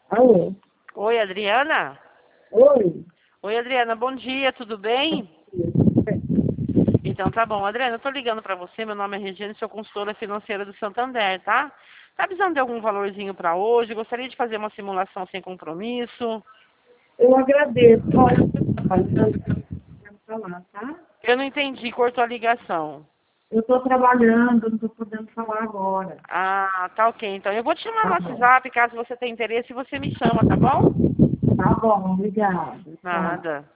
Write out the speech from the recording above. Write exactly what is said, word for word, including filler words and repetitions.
Alô? Oi, Adriana? Oi? Oi, Adriana, bom dia, tudo bem? Então tá bom. Adriana, eu tô ligando pra você, meu nome é Regina, sou consultora financeira do Santander, tá? Tá precisando de algum valorzinho pra hoje? Gostaria de fazer uma simulação sem compromisso? Eu agradeço. Olha, eu estou trabalhando, quero falar, tá? Eu não entendi, cortou a ligação. Eu estou trabalhando, não estou podendo falar agora. Ah, tá ok. Então eu vou te chamar no Tá bom. WhatsApp, caso você tenha interesse, você me chama, tá bom? Tá bom, obrigada. Tchau. Nada.